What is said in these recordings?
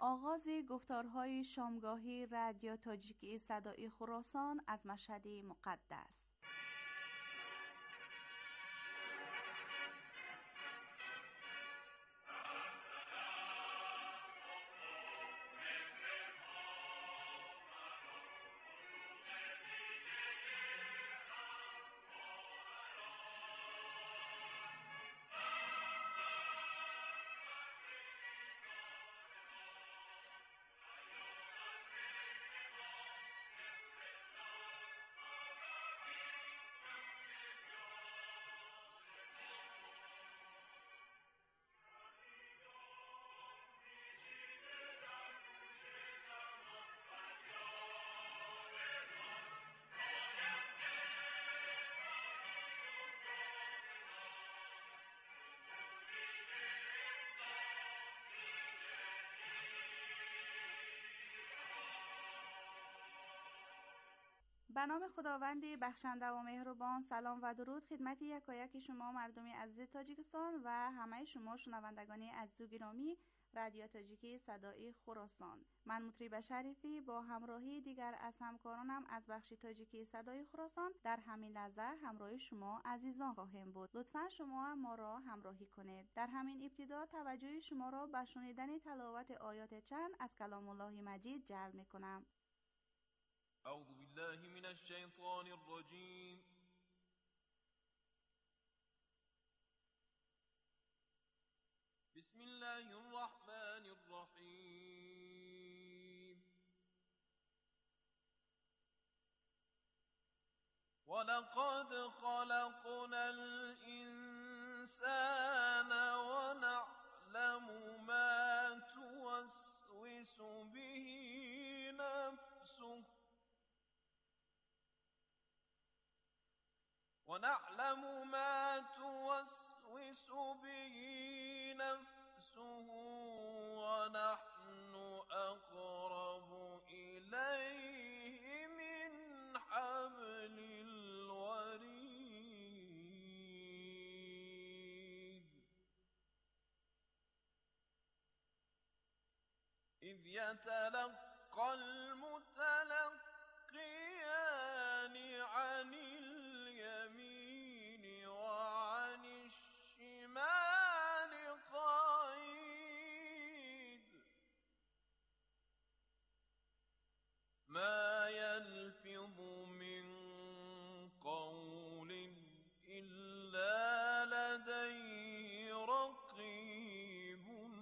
آغاز گفتارهای شامگاهی رادیو تاجیکی صدای خراسان از مشهد مقدس. به نام خداوند بخشنده و مهربان. سلام و درود خدمت یکایک شما مردم عزیز تاجیکستان و همه شما شنوندگان عزیز و گرامی رادیو تاجیکی صدای خراسان. من مطرب شریفی با همراهی دیگر از همکارانم از بخش تاجیکی صدای خراسان در همین لحظه همراه شما عزیزان خواهیم بود. لطفا شما ما را همراهی کنید. در همین ابتدا توجه شما را به شنیدن تلاوت آیات چند از کلام الله مجید جلب می‌کنم. أعوذ بالله من الشيطان الرجيم. بسم الله الرحمن الرحيم. ولقد خلقنا الإنسان ونعلم ما توسوس به نفسه ونحن أقرب إليه من حبل الوريد إذ يتلقى المتلقيان عن اليمين وعن الشمال قعيد ما يلفظ من قول إلا لديه رقيب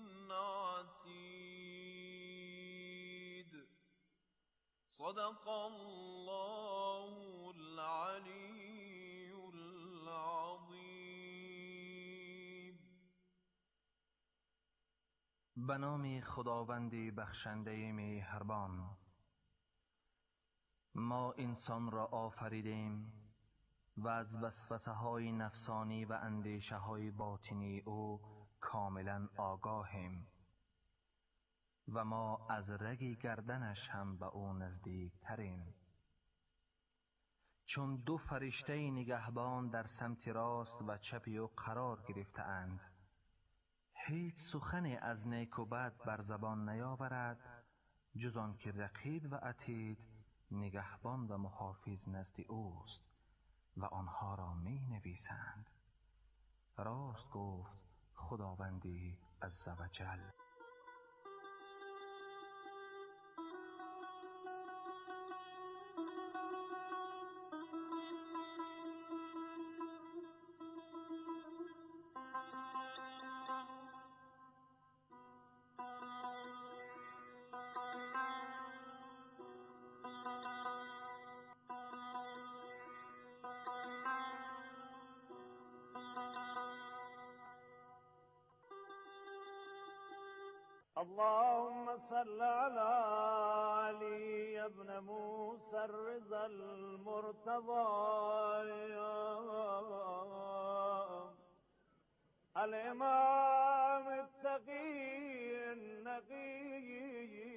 عتيد. صدق الله العلي العظیم. به نام خداوند بخشنده مهربان. ما انسان را آفریدیم و از وسوسه های نفسانی و اندیشه های باطنی او کاملا آگاهیم و ما از رگ گردنش هم به او نزدیک تریم. چون دو فرشته نگهبان در سمت راست و چپ او قرار گرفته اند، هیچ سخنی از نیک و بد بر زبان نیاورد جز آن که رقیب و عتید نگهبان و محافظ نزد اوست و آنها را می نویسند. راست گفت خداوندی عزوجل. اللهم صل على علي ابن موسى الرضا المرتضى الإمام التقي النقي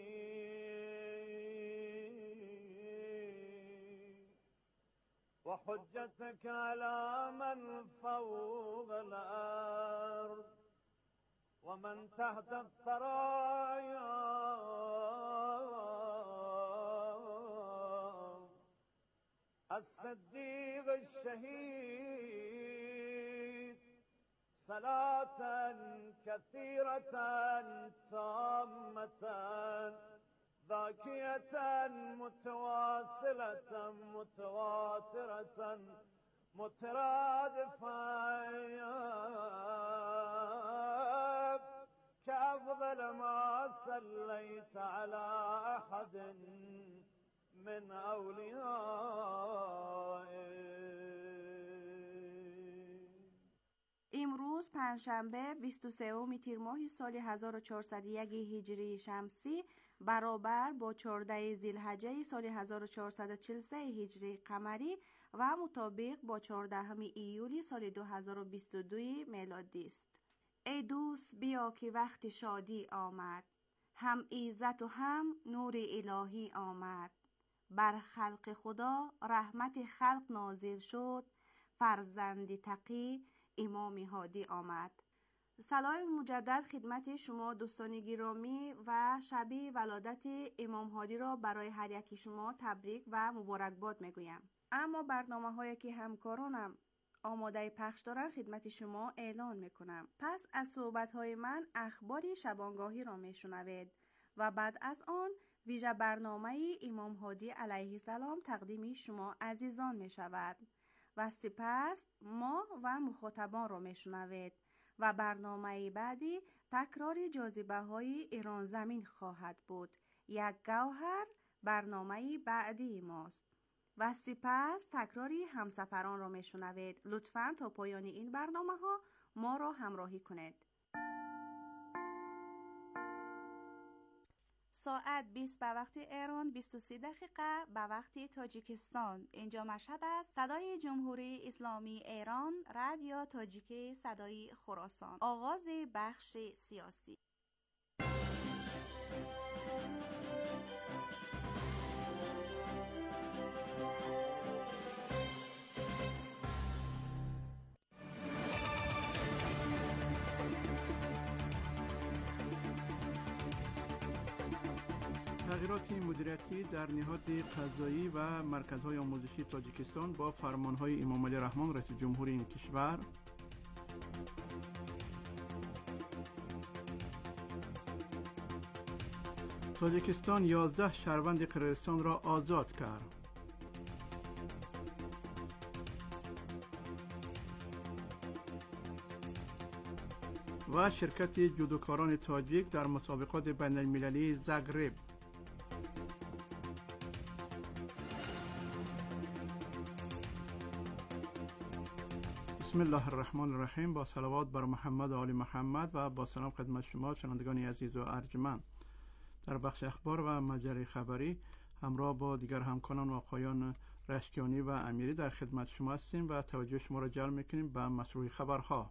وحجتك على من فوق الأرض ومن تحت الثرايا الصديق الشهيد صلاة كثيرة تامة ذاكية متواصلة متواترة مترادفة كأفضل ما صليت على أحد من أوليائك. امروز پنجشنبه 23 تیر ماه سال 1401 هجری شمسی برابر با 14 ذی‌الحجه سال 1443 هجری قمری و مطابق با 14 ایولی سال 2022 میلادی است. ای دوست بیا که وقت شادی آمد، هم عزت و هم نور الهی آمد. بر خلق خدا رحمت خلق نازل شد، فرزند تقی امام هادی آمد. سلام مجدد خدمت شما دوستان گرامی و شب ولادت امام هادی را برای هر یکی شما تبریک و مبارکباد میگویم. اما برنامه‌هایی که همکارانم آماده پخش دارن خدمت شما اعلان میکنم. پس از صحبت‌های من اخبار شبانگاهی را میشنوید و بعد از آن ویژه برنامه امام هادی علیه السلام تقدیم شما عزیزان می شود و سپس ما و مخاطبان را می شنوید و برنامه بعدی تکرار جاذبه های ایران زمین خواهد بود. یک گوهر برنامه بعدی ماست و سپس تکراری همسفران را می شنوید. لطفاً تا پایان این برنامه ها ما را همراهی کنید. ساعت 20 به وقت ایران، 23 دقیقه به وقت تاجیکستان. اینجا مشهد است. صدای جمهوری اسلامی ایران، رادیو تاجیک صدای خراسان. آغاز بخش سیاسی. تغییرات مدیریتی در نهاد قضایی و مرکزهای آموزشی تاجیکستان با فرمانهای امام علی رحمان رئیس جمهوری این کشور، تاجیکستان 11 شهروند قرقیزستان را آزاد کرد. و شرکت جودوکاران تاجیک در مسابقات بین المللی زاگرب. بسم الله الرحمن الرحیم. با صلوات بر محمد و آل محمد و با سلام خدمت شما شنوندگان عزیز و ارجمند. در بخش اخبار و مجله خبری همراه با دیگر همکاران و آقایان رشکیانی و امیری در خدمت شما هستیم و توجه شما را جلب میکنیم به مشروع خبرها.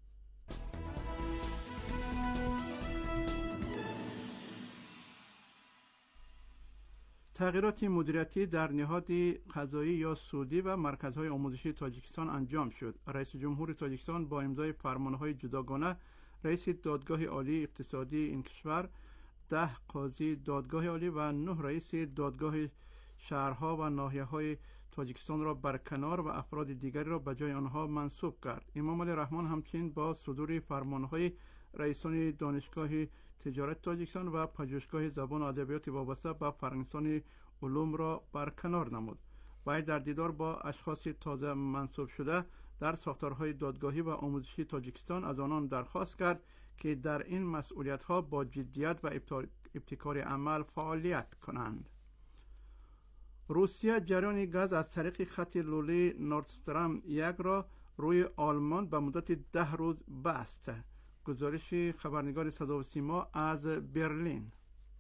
تغییرات مدیریتی در نهاد قضایی یا سودی و مرکزهای آموزشی تاجیکستان انجام شد. رئیس جمهور تاجیکستان با امضای فرمانهای جداگانه رئیس دادگاه عالی اقتصادی این کشور، 10 قاضی دادگاه عالی و 9 رئیس دادگاه شهرها و ناحیه‌های تاجیکستان را برکنار و افراد دیگری را به جای آنها منصوب کرد. امام علی رحمان همچنین با صدور فرمانهای رئیسان دانشگاه تجارت تاجیکستان و پژوهشگاه زبان و ادبیات وابسته به فرهنگستان علوم را برکنار نمود. وی در دیدار با اشخاص تازه منصوب شده در ساختارهای دادگاهی و آموزشی تاجیکستان از آنان درخواست کرد که در این مسئولیت‌ها با جدیت و ابتکار عمل فعالیت کنند. روسیه جریان گاز از طریق خط لوله نورد استریم 1 را روی آلمان به مدت 10 روز بست. گزارش خبرنگار صدا و سیما از برلین.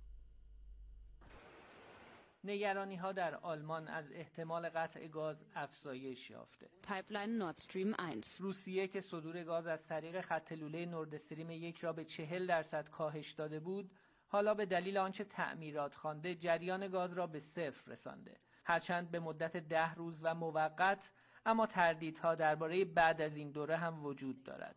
نگرانی ها در آلمان از احتمال قطع گاز افزایش یافته. پایپلاین نورد استریم 1. روسیه که صدور گاز از طریق خط لوله نورد استریم 1 را به 40% کاهش داده بود، حالا به دلیل آنچه تعمیرات خوانده جریان گاز را به 0 رسانده. هرچند به مدت 10 روز و موقت، اما تردیدها درباره بعد از این دوره هم وجود دارد.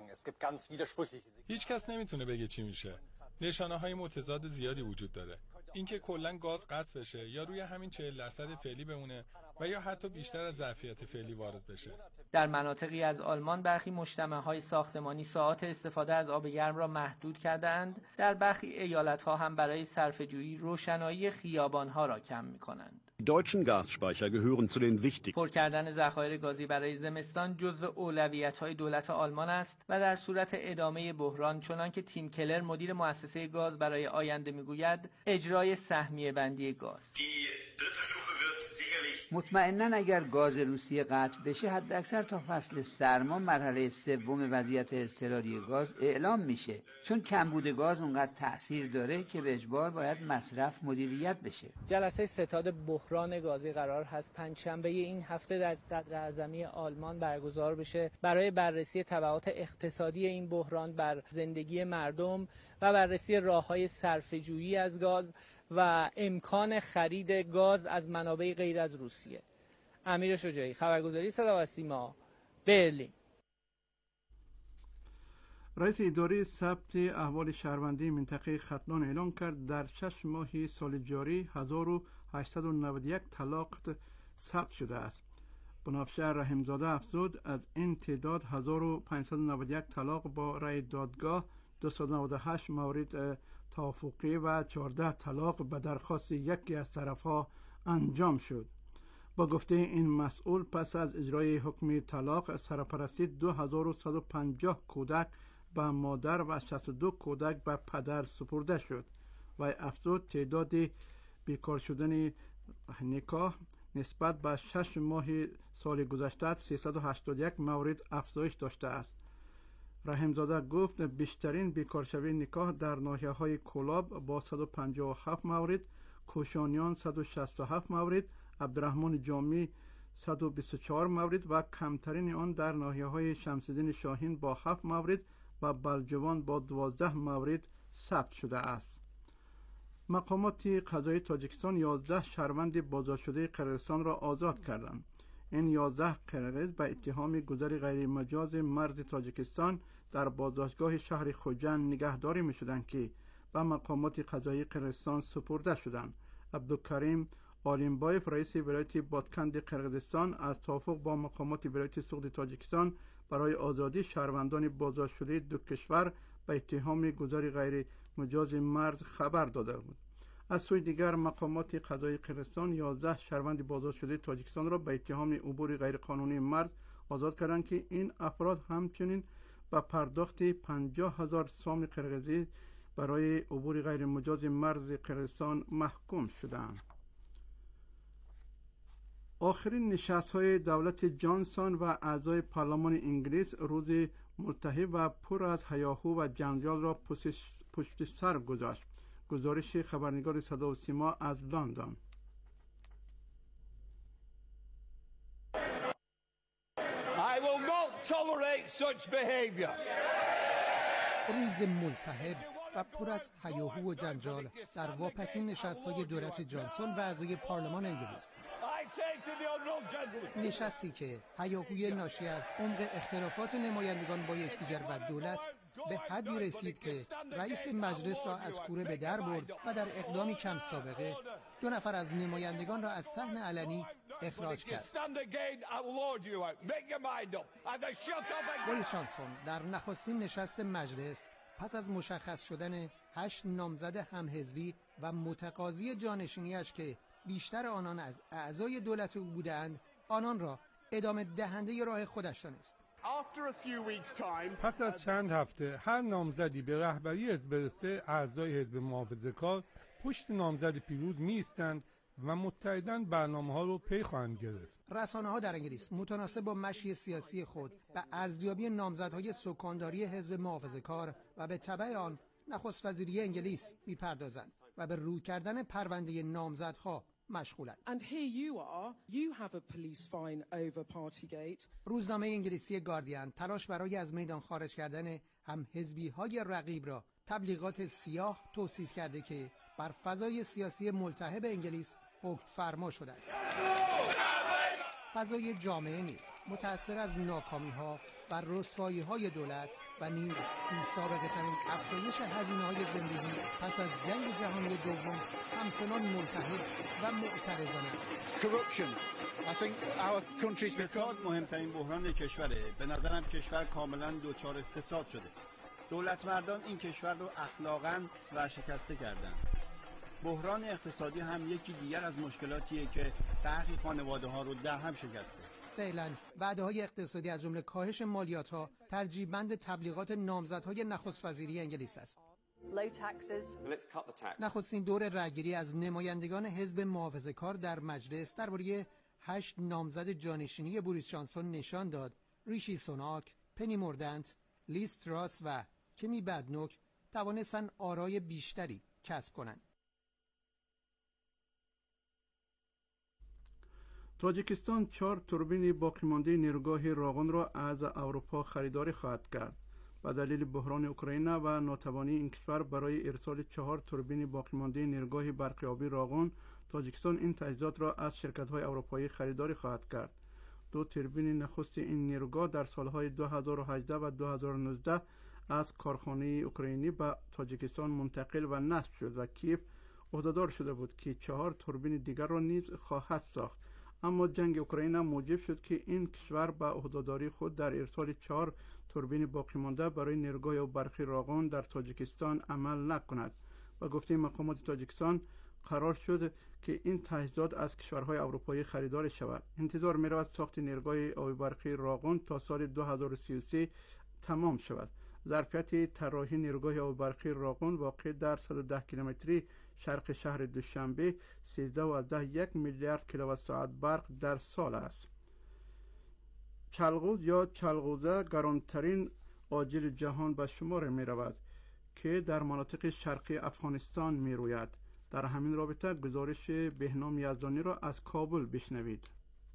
هیچ کس نمیتونه بگه چی میشه. نشانه‌های متضاد زیادی وجود داره. اینکه کلا گاز قطع بشه یا روی همین 40% فعلی بمونه و یا حتی بیشتر از ظرفیت فعلی وارد بشه. در مناطقی از آلمان برخی مجتمع‌های ساختمانی ساعات استفاده از آب گرم را محدود کرده‌اند. در برخی ایالت‌ها هم برای صرفه‌جویی روشنایی خیابان‌ها را کم می‌کنند. Die deutschen Gasspeicher gehören zu den wichtigen. پر کردن ذخایر گازی برای زمستان جزو اولویت‌های دولت آلمان است و در صورت ادامه بحران، چنان که تیم کلر مدیر مؤسسه گاز برای آینده میگوید، اجرای سهمیه بندی گاز. مطمئناً اگر گاز روسیه قطع بشه، حداکثر تا فصل سرما مرحله سوم وضعیت اضطراری گاز اعلام میشه، چون کمبود گاز اونقدر تأثیر داره که به اجبار باید مصرف مدیریت بشه. جلسه ستاد بحران گازی قرار هست پنجشنبه این هفته در صدراعظمی آلمان برگزار بشه برای بررسی تبعات اقتصادی این بحران بر زندگی مردم و بررسی راه‌های صرفه‌جویی از گاز و امکان خرید گاز از منابع غیر از روسیه. امیر شجاعی، خبرگزاری صدا و سیما، برلین. رئیس اداره ثبت احوال شهروندی منطقه ختلان اعلام کرد در 6 ماه سال جاری 1891 طلاق ثبت شده است. بنافشه رحمزاده افزود از این تعداد 1591 طلاق با رأی دادگاه، 298 مورد توافقی و 14 طلاق به درخواست یکی از طرفها انجام شد. با گفته این مسئول، پس از اجرای حکم طلاق سرپرستی 2150 کودک به مادر و 62 کودک به پدر سپرده شد و افزود تعداد بیکار شدن نکاح نسبت به 6 ماه سال گذشته 381 مورد افزایش داشته است. رحمزاده گفت بیشترین بیکارشوی نکاح در ناحیه‌های کولاب با 157 مورد، کوشانیان 167 مورد، عبدالرحمن جامی 124 مورد و کمترین آن در ناحیه‌های شمس‌الدین شاهین با 7 مورد و بلجوان با 12 مورد ثبت شده است. مقامات قضایی تاجیکستان 11 شهروند بازداشت‌شده قرقیزستان را آزاد کردند. این 11 قرقیز به اتهام گذر غیر مجاز مرز تاجیکستان در بازداشتگاه شهر خوجند نگهداری می شدند که به مقامات قضایی قرقیزستان سپرده شدند. عبدالکریم آلیمبایف، رئیس ولایت بادکند قرقیزستان، از توافق با مقامات ولایت سوخت تاجیکستان برای آزادی شهروندان بازداشت‌شده دو کشور به اتهام گذر غیر مجاز مرز خبر داده بود. از سوی دیگر مقامات قضایی قرقیزستان 11 شهروند بازداشت‌شده تاجیکستان را به اتهام عبور غیرقانونی مرز آزاد کردند که این افراد همچنین به پرداخت 50,000 سام قرقیزی برای عبور غیر مجاز مرز قرقیزستان محکوم شدند. آخرین نشست‌های دولت جانسون و اعضای پارلمان انگلیس روز ملتهب و پر از هیاهو و جنجال را پشت سر گذاشت. گزارش خبرنگار صدا و سیما از لندن. I will not tolerate such behavior. روز ملتهب و پر از هیاهو و جنجال در واپسین نشست‌های دولت جانسون و اعضای پارلمان انگلیس. نشستی که هیاهوی ناشی از عمق اختلافات نمایندگان با یکدیگر و دولت به حدی رسید که رئیس مجلس را از کوره به در برد و در اقدامی کم سابقه 2 نفر از نمایندگان را از صحن علنی اخراج کرد. بوریس جانسون در نخستین نشست مجلس پس از مشخص شدن 8 نامزد همحزبی و متقاضی جانشینیش که بیشتر آنان از اعضای دولت او بودند، آنان را ادامه دهنده راه خودش دانست. پس از چند هفته هر نامزدی به رهبری حزب برسه، اعضای حزب محافظه‌کار پشت نامزد پیروز می‌ایستند و متحداً برنامه‌ها رو پی خواهند گرفت. رسانه‌ها در انگلیس متناسب با مشی سیاسی خود به ارزیابی نامزدهای سکانداری حزب محافظه‌کار و به تبع آن نخست وزیری انگلیس می‌پردازند و به رو کردن پرونده نامزدها مشغولند. روزنامه انگلیسی گاردین تلاش برای از میدان خارج کردن هم حزبی‌های رقیب را تبلیغات سیاه توصیف کرده که بر فضای سیاسی ملتهب انگلیس حکم فرما شده است. فضای جامعه نیز متأثر از ناکامی‌ها و رسوایی‌های دولت و نیز بی سابقه ترین افزایش هزینه‌های زندگی پس از جنگ جهانی دوم همچنان ملتهب و معترضانه است. فساد مهمترین بحران کشوره. به نظرم کشور کاملا دچار فساد شده. دولت مردان این کشور رو اخلاقاً ورشکسته کردن. بحران اقتصادی هم یکی دیگر از مشکلاتیه که برخی خانواده‌ها رو در هم شکسته. فعلا وعده‌های اقتصادی از جمله کاهش مالیات‌ها ترجیباً تبلیغات نامزدهای نخست وزیری انگلیس است. نخستین دور رأیگیری از نمایندگان حزب محافظه‌کار در مجلس درباره 8 نامزد جانشینی بوریس جانسون نشان داد ریشی سوناک، پنی موردنت، لیز تراس و کمی بدنوک توانستند آرای بیشتری کسب کنند. تاجیکستان 4 توربین باقی مانده نیروگاه راغون را از اروپا خریداری خواهد کرد. به دلیل بحران اوکراین و ناتوانی این کشور برای ارسال 4 توربین باقی مانده نیروگاه برق آبی راغون، تاجیکستان این تجهیزات را از شرکت‌های اروپایی خریداری خواهد کرد. 2 توربین نخست این نیروگاه در سالهای 2018 و 2019 از کارخانه اوکراینی به تاجیکستان منتقل و نصب شد و کیف عهدهدار شده بود که 4 توربین دیگر را نیز خواهد ساخت. اما جنگ اوکراین موجب شد که این کشور به عهدهداری خود در ارسال 4 توربین باقی مانده برای نیروگاه برقی راغون در تاجیکستان عمل نکند. و گفته مقامات تاجیکستان قرار شد که این تجهیزات از کشورهای اروپایی خریدار شود. انتظار می رود ساخت نیروگاه آبی برقی راغون تا سال 2033 تمام شود. ظرفیت طراحی نیروگاه آبی برقی راغون واقع در 110 کیلومتری شرق شهر دوشنبه 13.1 میلیارد کیلووات ساعت برق در سال است. چلغوز یا چلغوزه گرانترین آجیل جهان به شمار می رود که در مناطق شرقی افغانستان می روید. در همین رابطه گزارش بهنام یزدانی را از کابل بشنوید.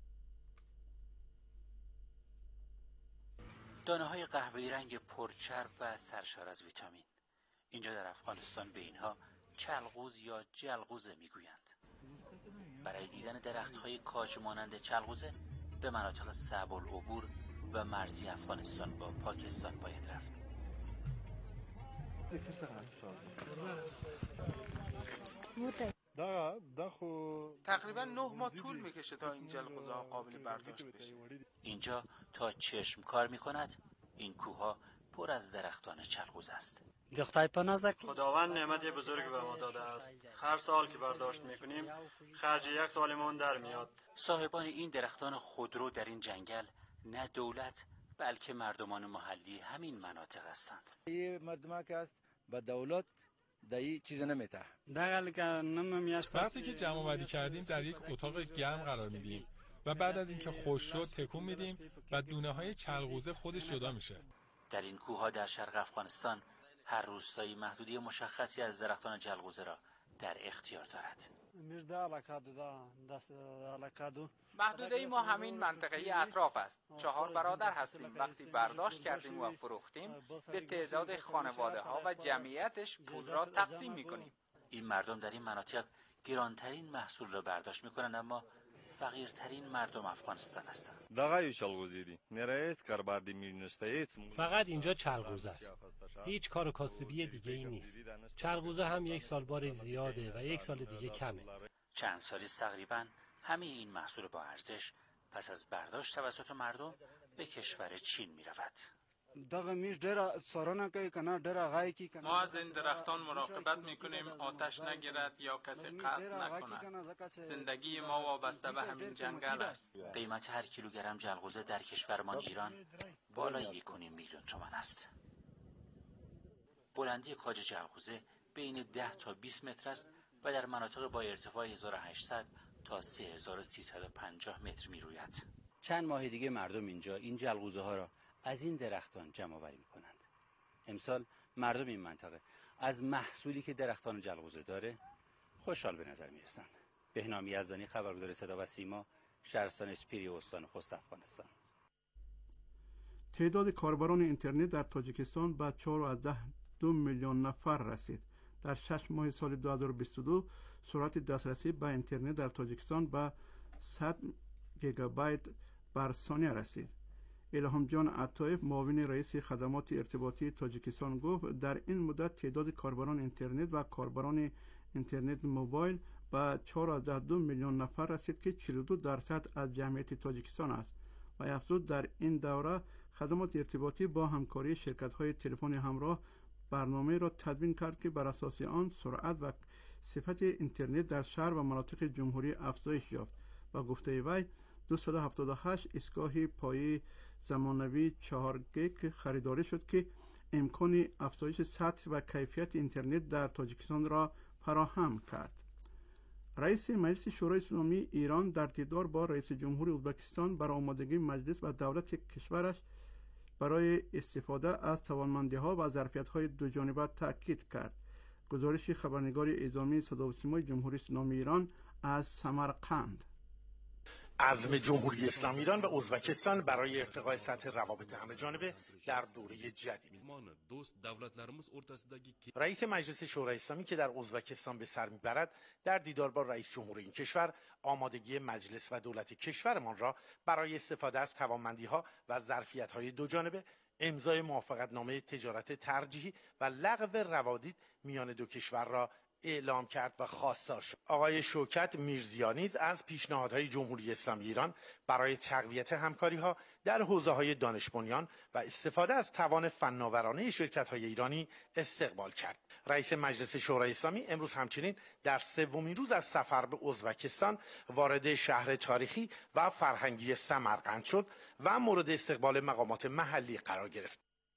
دانه‌های قهوه‌ای رنگ پرچرب و سرشار از ویتامین. اینجا در افغانستان به اینها چلغوز یا جلغوزه میگویند. برای دیدن درخت‌های کاج مانند چلغوزه به مناطق صعب العبور و مرزی افغانستان با پاکستان باید رفت. تقریبا 9 ماه طول میکشه تا این جلغوزه ها قابل برداشت بشه. اینجا تا چشم کار میکند این کوها پر از درختان چلغوزه است. خداوند نعمت بزرگ به ما داده است. هر سال که برداشت میکنیم خرج 1 سالمون در میاد. صاحبان این درختان خودرو در این جنگل نه دولت بلکه مردمان محلی همین مناطق هستند. مردم که است با دولت دایی چیز نمیته. وقتی که جمع آوری کردیم در یک اتاق گرم قرار میدیم و بعد از اینکه خوش شد تکون میدیم و دونه های چلغوزه خودش جدا میشه. در این کوهها در شرق افغانستان هر روستایی محدودی مشخصی از درختان جلغوزه را در اختیار دارد. محدوده ما همین منطقه اطراف است. 4 برادر هستیم. وقتی برداشت کردیم و فروختیم به تعداد خانواده ها و جمعیتش پول را تقسیم میکنیم. این مردم در این مناطق گرانترین محصول را برداشت میکنند اما فقیرترین مردم افغانستان هستند. فقط اینجا چلغوزه است. هیچ کار و کاسبی دیگه ای نیست. چلغوزه هم 1 سال بار زیاده و 1 سال دیگه کمه. چند سالی تقریبا همه این محصول با ارزش پس از برداشت توسط مردم به کشور چین می رود. ما از این درختان مراقبت میکنیم آتش نگیرد یا کسی قطع نکند. زندگی ما وابسته به همین جنگل است. قیمت هر کیلوگرم جلغوزه در کشورمان ایران بالای 1.5 میلیون تومان است. بلندی کاج جلغوزه بین 10 تا 20 متر است و در مناطق با ارتفاع 1800 تا 3350 متر می روید. چند ماه دیگه مردم اینجا این جلغوزه ها را از این درختان جمع آوری می‌کنند. امسال مردم این منطقه از محصولی که درختان جلغوزه داره خوشحال به نظر میرسند. بهنام یزدانی، خبرگزار صدا و سیما، شهرستان اسپیری، استان خوست، افغانستان. تعداد کاربران اینترنت در تاجیکستان به 4.2 میلیون نفر رسید. در 6 ماه سال 2022 سرعت دسترسی به اینترنت در تاجیکستان به 100 گیگابایت بر ثانیه رسید. الهام جان عطایف معاون رئیس خدمات ارتباطی تاجیکستان گفت در این مدت تعداد کاربران اینترنت و کاربران اینترنت موبایل به 4.2 میلیون نفر رسید که 42% از جمعیت تاجیکستان است و افزود در این دوره خدمات ارتباطی با همکاری شرکت‌های تلفن همراه برنامه را تدوین کرد که بر اساس آن سرعت و صفت اینترنت در شهر و مناطق جمهوری افزایش یافت و گفته وی 278 ایستگاه پایه زمانوی 4 گیگ خریداری شد که امکان افزایش سطح و کیفیت اینترنت در تاجیکستان را فراهم کرد. رئیس مجلس شورای اسلامی ایران در دیدار با رئیس جمهور ازبکستان بر آمادگی مجلس و دولت کشورش برای استفاده از توانمندی‌ها و ظرفیت‌های دوجانبه تاکید کرد. گزارش خبرنگار اعزامی صدا و سیمای جمهوری اسلامی ایران از سمرقند. عزم جمهوری اسلامی ایران و ازبکستان برای ارتقای سطح روابط همه‌جانبه در دوره جدید. رئیس مجلس شورای اسلامی که در ازبکستان به سر میبرد در دیدار با رئیس جمهور این کشور آمادگی مجلس و دولت کشورمان را برای استفاده از توانمندی‌ها و ظرفیت‌های دوجانبه، امضای موافقتنامه تجارت ترجیحی و لغو روادید میان دو کشور را اعلام کرد و خواستار شد. آقای شوکت میرزیانی از پیشنهادهای جمهوری اسلامی ایران برای تقویت همکاری‌ها در حوزه‌های دانش بنیان و استفاده از توان فناورانه شرکت‌های ایرانی استقبال کرد. رئیس مجلس شورای اسلامی امروز همچنین در سومین روز از سفر به ازبکستان وارد شهر تاریخی و فرهنگی سمرقند شد و مورد استقبال مقامات محلی قرار گرفت.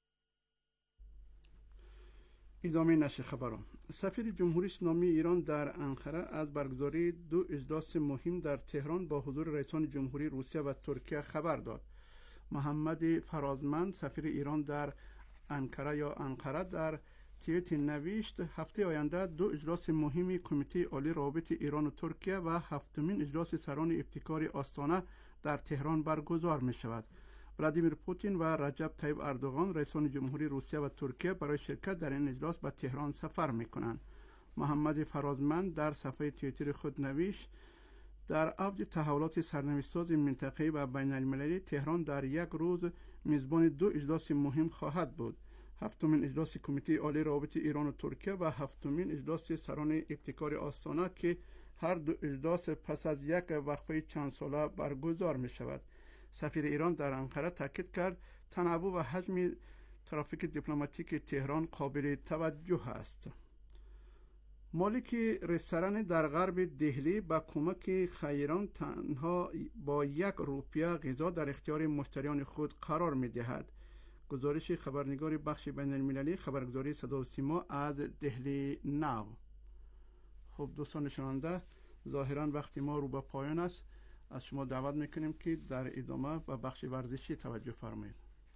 ادامه نشر خبران. سفیر جمهوری اسلامی ایران در انقره از برگزاری 2 اجلاس مهم در تهران با حضور رئیسان جمهوری روسیه و ترکیه خبر داد. محمد فرازمند سفیر ایران در انقره در توییت نوشت هفته آینده 2 اجلاس مهم کمیته عالی روابط ایران و ترکیه و 7مین اجلاس سران ابتکار آستانه در تهران برگزار می شود. ولادیمیر پوتین و رجب طیب اردوغان رئیسان جمهوری روسیه و ترکیه برای شرکت در این اجلاس به تهران سفر می‌کنند. محمد فرازمند در صفحه توییتر خود نوشت در اوج تحولات سرنوشت‌ساز منطقه‌ای و بین‌المللی تهران در یک روز میزبان 2 اجلاس مهم خواهد بود. 7مین اجلاس کمیته عالی روابط ایران و ترکیه و 7مین اجلاس سران ابتکار آستانه که هر 2 اجلاس پس از یک وقفه چند ساله برگزار می‌شود. سفیر ایران در انقره تاکید کرد تنوع و حجم ترافیک دیپلماتیک تهران قابل توجه است. مالک رستوران در غرب دهلی با کمک خیران تنها با 1 روپیه غذا در اختیار مشتریان خود قرار می دهد. گزارش خبرنگار بخش بین المللی خبرگزاری صدا و سیما از دهلی ناو. خب دوستان شنونده، ظاهرا وقتی ما رو به پایان است. از شما دعوت میکنیم که در ادامه به بخش ورزشی توجه فرمایید.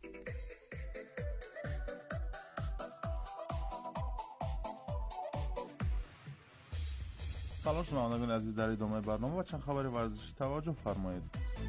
سلام شنوندگان عزیز، در ادامه برنامه و چند خبر ورزشی توجه فرمایید.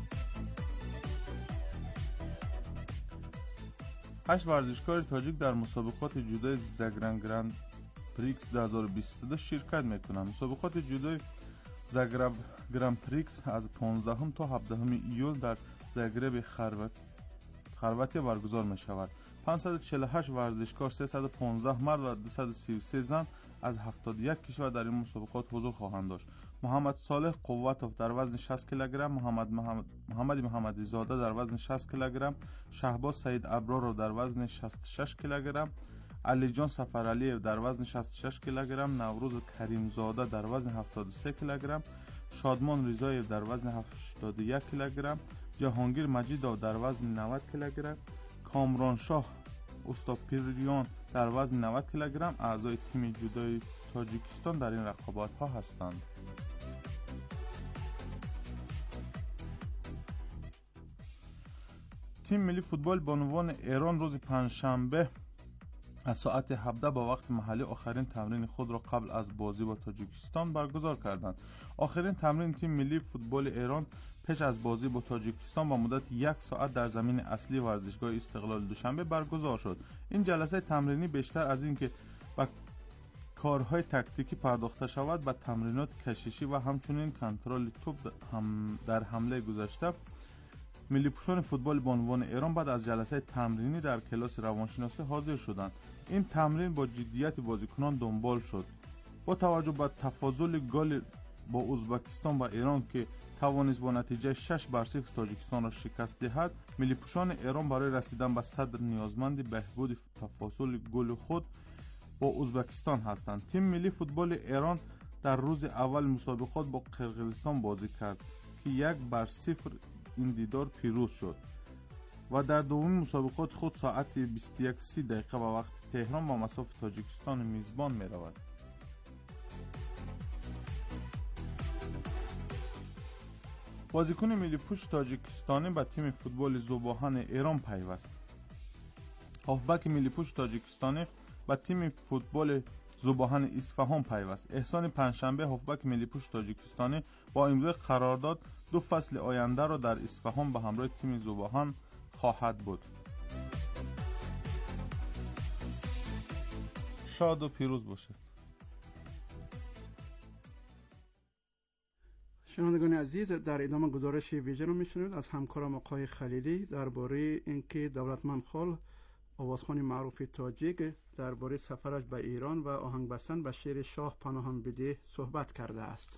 8 ورزشکار تاجیک در مسابقات جودو زاگرب گراند پریکس 2022 شرکت میکنند. مسابقات جودو زاگرب گراند پریکس از 15 تا 17 ایول در زاگرب خرواتی برگزار می شود. 548 ورزشکار، 315 مرد و 233 زن از 71 کشور در این مسابقات حضور خواهند داشت. محمد صالح قوتوف در وزن 60 کیلوگرم، محمد محمدی زاده در وزن 60 کیلوگرم، شهباز سعید ابرار در وزن 66 کیلوگرم، علی جان سفرعلی در وزن 66 کیلوگرم، نوروز کریم زاده در وزن 73 کیلوگرم، شادمان رضایی در وزن 81 کیلوگرم، جهانگیر مجیدov در وزن 90 کیلوگرم، کامران شاه استاپیریان در وزن 90 کیلوگرم اعضای تیم جودوی تاجیکستان در این رقابت ها هستند. تیم ملی فوتبال بانوان ایران روز پنجشنبه از ساعت 17 با وقت محلی آخرین تمرین خود را قبل از بازی با تاجیکستان برگزار کردند. آخرین تمرین تیم ملی فوتبال ایران پیش از بازی با تاجیکستان با مدت 1 ساعت در زمین اصلی ورزشگاه استقلال دوشنبه برگزار شد. این جلسه تمرینی بیشتر از این که با کارهای تکتیکی پرداخته شود، به تمرینات کششی و همچنین کنترل توپ در حمله گذشته ملی پوشان فوتبال به عنوان ایران بعد از جلسه تمرینی در کلاس روانشناسی حاضر شدند. این تمرین با جدیت بازیکنان دنبال شد. با توجه به تفاضل گل با ازبکستان و ایران که توانست با نتیجه 6-0 تاجیکستان را شکست دهد، ملی پوشان ایران برای رسیدن به صدر نیازمند بهبود تفاضل گل خود با ازبکستان هستند. تیم ملی فوتبال ایران در روز اول مسابقات با قرقیزستان بازی کرد که 1-0 این دیدار پیروز شد و در دومین مسابقات خود ساعت 21:30 به وقت تهران با مصاف تاجیکستان میزبان می رود. بازیکن ملی پوش تاجیکستانی به تیم فوتبال ذوباهن ایران پیوست. هافبک ملی پوش تاجیکستانی به تیم فوتبال ذوباهن اصفهان پیوست. احسان پنجشنبه هافبک ملی پوش تاجیکستانی با امضای قرارداد 2 فصل آینده را در اصفهان به همراه تیم ذوباهن خواهد بود. شاد و پیروز باشد. شنوندگان عزیز، در ادامه گزارش ویژه رو میشنوید از همکارم آقای خلیلی درباره اینکه دولتمند خال آوازخوان معروف تاجیک درباره سفرش به ایران و آهنگ بستن به شعر شاه پناهم بده صحبت کرده است.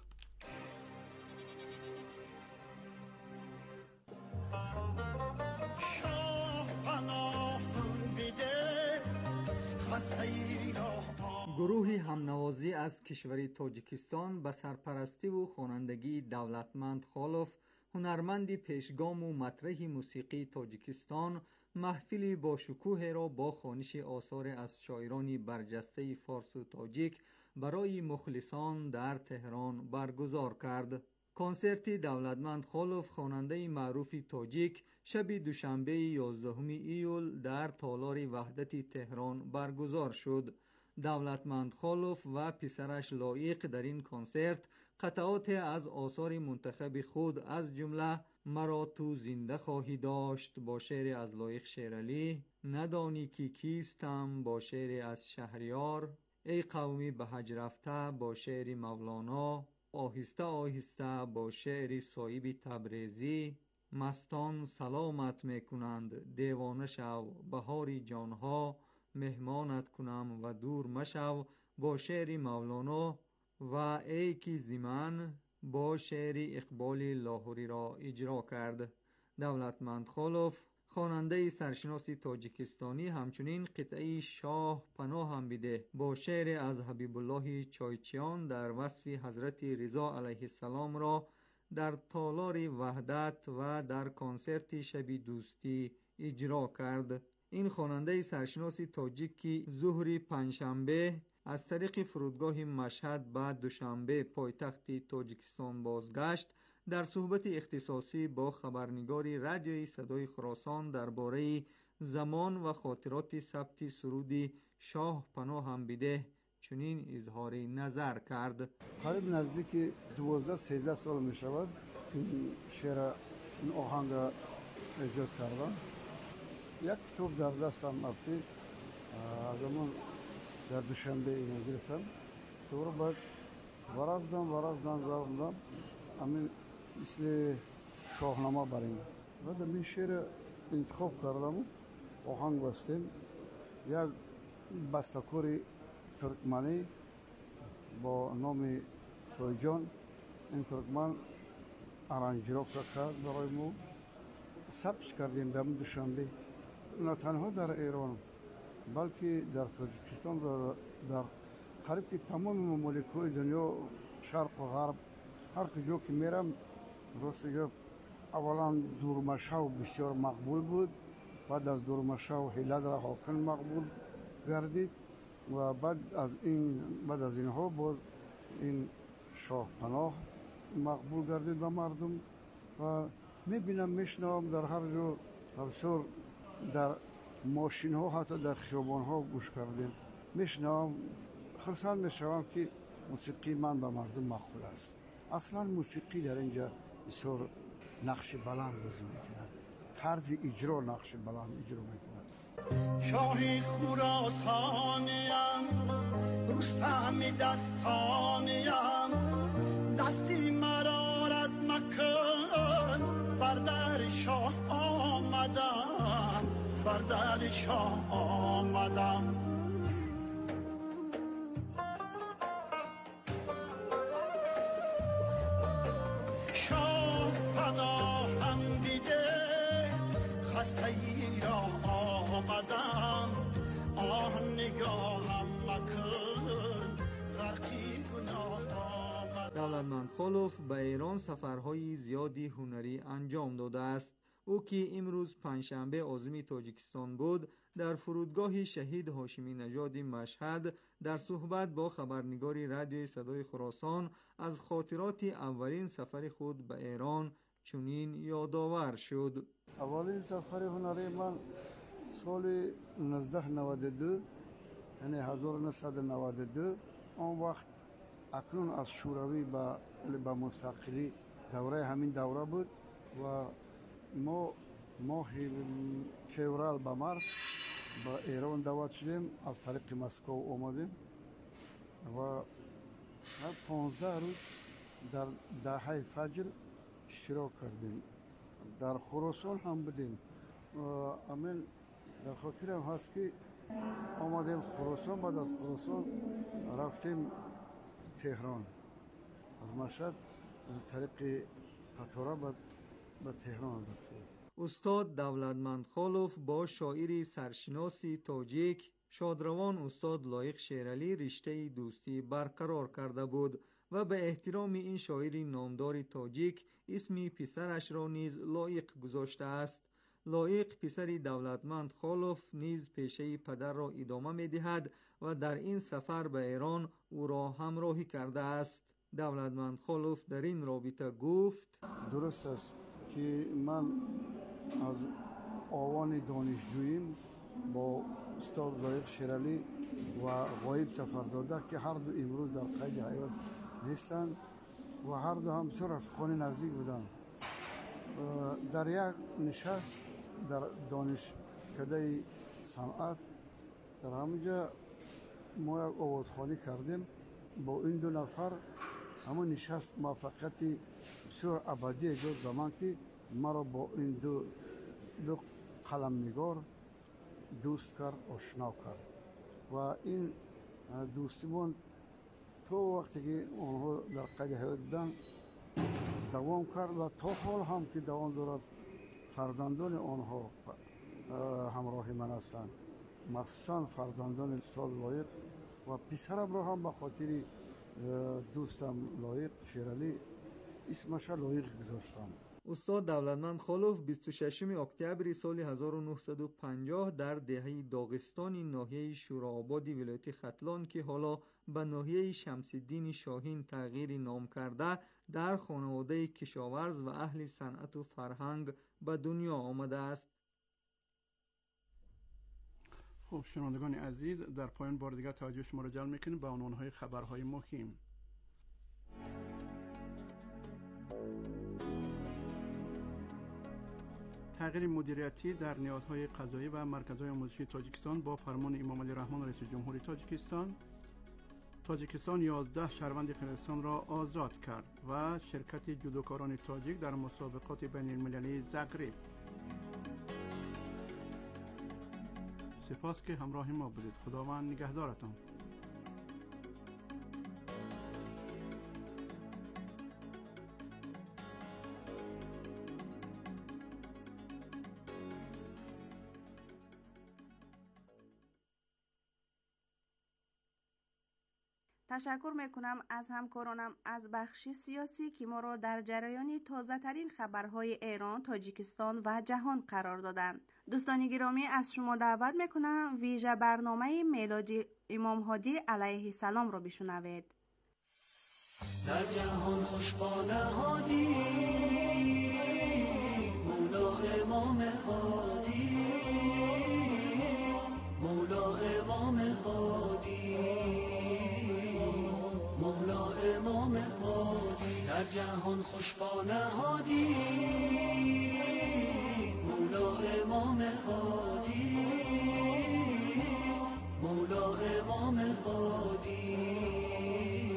گروه همنوازی از کشور تاجیکستان به سرپرستی و خوانندگی دولتمند خالوف، هنرمند پیشگام و مطرح موسیقی تاجیکستان، محفلی با شکوه را با خوانش آثار از شاعران برجسته فارس و تاجیک برای مخلصان در تهران برگزار کرد. کنسرت دولتمند خالوف، خواننده معروف تاجیک، شب دوشنبه 11 ایول در تالار وحدت تهران برگزار شد. دولتمند خالوف و پسرش لایق در این کنسرت قطعات از آثار منتخب خود از جمله مرا تو زنده خواهی داشت با شعر از لایق شیرعلی، ندانی کی کیستم با شعر از شهریار، ای قومی به حج رفته با شعر مولانا، آهسته آهسته با شعر صایب تبریزی، مستان سلامت میکنند دیوانه شو بهاری جانها، مهمانت کنم و دور مشو با شعر مولانا و ای کی زمان با شعر اقبال لاهوری را اجرا کرد. دولتمند خالوف، خواننده سرشناس تاجیکستانی، همچنین قطعه شاه پناهم بده با شعر از حبیب الله چایچیان در وصف حضرت رضا علیه السلام را در تالار وحدت و در کنسرت شب دوستی اجرا کرد. این خواننده سرشناس تاجیکی ظهر پنجشنبه از طریق فرودگاه مشهد بعد دوشنبه پایتخت تاجیکستان بازگشت. در صحبت اختصاصی با خبرنگار رادیوی صدای خراسان درباره زمان و خاطرات ثبت سرود شاه پناهم بده چنین اظهار نظر کرد. قریب نزدیک 12-13 سال می شود این شعر این آهنگ ایجاد کردم. یک کتاب در دستم افتی از زمان در دوشنبه اینو گرفتم. تو رو باید ورازدم همین مثل شاهنامه بریم و در این شعر انتخاب کردم، آهنگ بستیم. یک بسته‌کار ترکمنی با نام تویجان، این ترکمن ارانجیرا کرد برای ما، ثبت کردیم در دوشنبه. نه تنها در ایران بلکه در تاجیکستان و در قریب که تمام ممالک‌های دنیا شرق و غرب هر کجا که میرم راستش اولا دورمشو بسیار مقبول بود، بعد از دورمشو هیلد را حاکم مقبول گردید و بعد از اینها باز این شاه پناه مقبول گردید به مردم و میبینم میشنوم در هر جا بسیار در ماشین ها حتی در خیابان ها گوش کردیم میشنوم خرسند میشوم که موسیقی من به مردم مقبول است. اصلا موسیقی در اینجا بسیار نقش بلند بازی میکند، طرز اجرا نقش بلند اجرا میکند. شاهی خراسانیم رستم دستانیم، دستی مرارت مکن بر بر در شاه آمدم، بر در شاه آمدم. شاه پناهم دیده خسته ای را آمدم، آه نگاهم مکن غرقی گناه آمدم. دولتمند خلوف به ایران سفرهای زیادی هنری انجام داده است. او که امروز پنجشنبه عازم تاجیکستان بود، در فرودگاه شهید هاشمی نژاد مشهد در صحبت با خبرنگار رادیوی صدای خراسان از خاطرات اولین سفر خود به ایران چنین یادآور شد. اولین سفر هنری من سال 1992 یعنی 1992 آن وقت اکنون از شوروی به مستقلی دوره همین دوره بود و ما ماه فوریه به مارس با ایران دعوت شدیم، از طریق مسکو اومدیم و 15 روز در دهه فجر اشتراک کردیم. در خراسان هم بودیم. امین در خاطرم هست که آمدیم خراسان، بعد از خراسان رفتیم تهران، از مشهد طریق قطاره به تهران رفتیم. استاد دولتمند خلوف با شاعر سرشناسی تاجیک شادروان استاد لایق شیرعلی رشته دوستی برقرار کرده بود و به احترام این شاعر نامدار تاجیک اسم پسرش را نیز لایق گذاشته است. لایق پسر دولتمند خلوف نیز پیشه پدر را ادامه می‌دهد و در این سفر به ایران او را همراهی کرده است. دولتمند خلوف در این رابطه گفت: درست است که من از آوان دانشجوییم با استاد لایق شیرعلی و غایب سفرزاده که هر دو امروز در قید حیات نیستند و هر دو هم سه رفیقان نزدیک بودند، در یک نشست در دانشکده صنعت در همونجا ما یک آوازخوانی کردیم با این دو نفر. همون نشست موفقیت بسیار ابدی داد به من که مرا با این دو قلمنگار دوست کرد، آشنا کرد و این دوستیمون تا وقتی که آنها در قید حیات بودن دوام کرد و تا حال هم که دوام دارد. فرزندان آنها همراه من هستند، مخصوصا فرزندان استاد لایق و پسرم را هم به خاطر دوستم لایق شیرعلی اسمش لایق گذاشتم. استاد دولتمند خلوف 26 اکتبر سال 1950 در دهه داغستان ناحیه شورآباد ولایت ختلان که حالا به ناحیه شمس الدین شاهین تغییر نام کرده در خانواده کشاورز و اهل صنعت و فرهنگ به دنیا آمده است. خب شنوندگان عزیز، در پایان بار دیگر توجه شما را جلب می‌کنیم به عنوان‌های خبرهای مهم. تغییر مدیریتی در نهادهای قضایی و مرکزهای آموزشی تاجیکستان با فرمان امام علی رحمان رئیس جمهوری تاجیکستان 11 شهروند قرقیزستان را آزاد کرد و شرکت جودوکاران تاجیک در مسابقات بین المللی زاگرب. سپاس که همراه ما بودید. خداوند نگهدارتان. تشکر میکنم از همکارانم از بخش سیاسی که ما را در جریان تازه ترین خبرهای ایران، تاجیکستان و جهان قرار دادند. دوستان گرامی، از شما دعوت میکنم ویژه برنامه میلادی امام هادی علیه السلام را بشنوید. در جهان خوشبانه هادی مولا امام هادی، مولا امام هادی، مولا امام هادی. در جهان خوشبانه هادی مولا امام هادی، مولا امام هادی،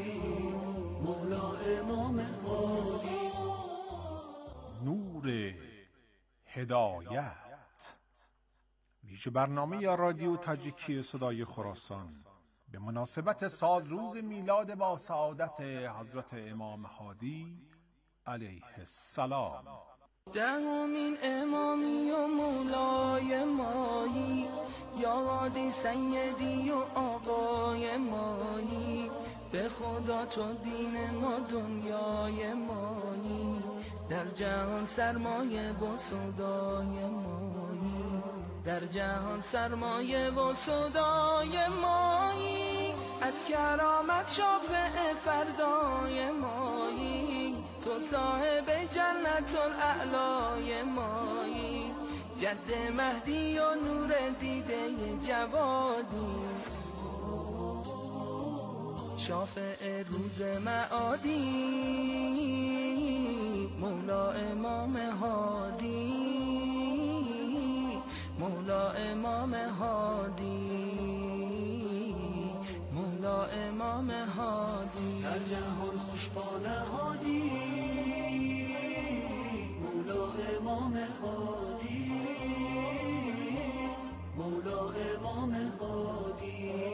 مولا امام هادی. نور هدایت. ویژه برنامه یا رادیو تاجیکی صدای خراسان به مناسبت سالروز میلاد با سعادت حضرت امام هادی علیه السلام. دهمین امامی و مولای مایی، یاد سیدی و آقای مایی، به خدا تو دین ما دنیای مایی، در جهان سرمایه و صدای مایی، در جهان سرمایه و صدای مایی، از کرامت شافع فردای مایی، تو صاحب جنت الاعلای مایی، جد مهدی و نور دیده جوادی، شافع روز معادی، مولا امام هادی، مولا امام هادی، مولا امام هادی، در جهان خوشبان هادی، مولا امام هادی، مولا امام هادی.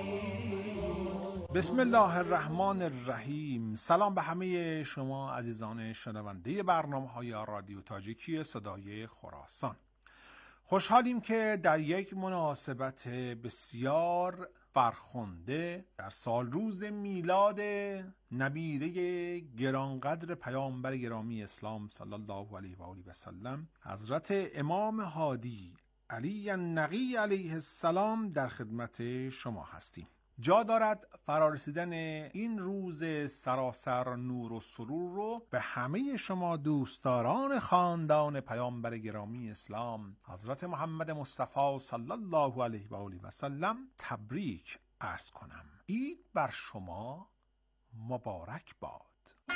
بسم الله الرحمن الرحیم. سلام به همه شما عزیزان شنونده برنامه‌های رادیو تاجیکی صدای خراسان. خوشحالیم که در یک مناسبت بسیار فرخنده در سالروز میلاد نبیره گرانقدر پیامبر گرامی اسلام صلی الله علیه و آله و سلم حضرت امام هادی علی النقی علیه السلام در خدمت شما هستیم. جا دارد فرارسیدن این روز سراسر نور و سرور رو به همه شما دوستداران خاندان پیامبر گرامی اسلام حضرت محمد مصطفی صلی الله علیه و آله و سلم تبریک عرض کنم. عید بر شما مبارک باد.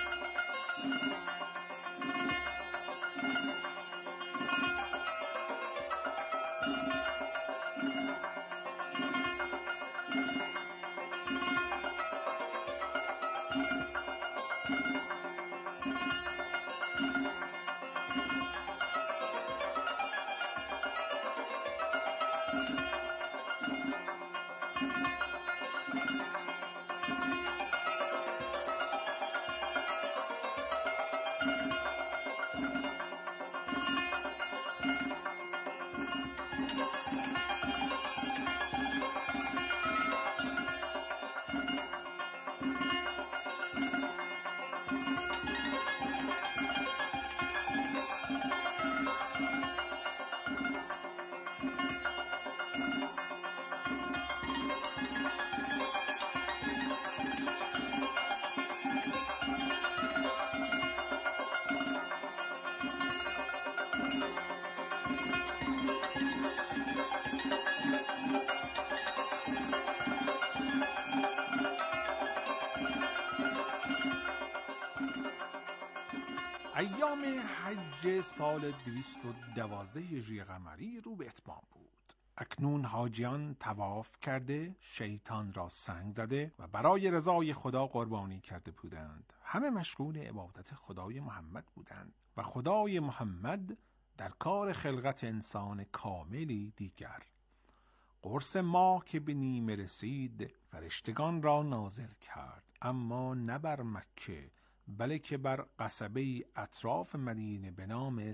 ایام حج سال 212 هجری قمری رو به اتمام بود. اکنون حاجیان طواف کرده، شیطان را سنگ زده و برای رضای خدا قربانی کرده بودند. همه مشغول عبادت خدای محمد بودند و خدای محمد در کار خلقت انسان کاملی دیگر. قرص ماه که به نیمه رسید فرشتگان را نازل کرد، اما نه بر مکه بلکه بر قصبه اطراف مدینه به نام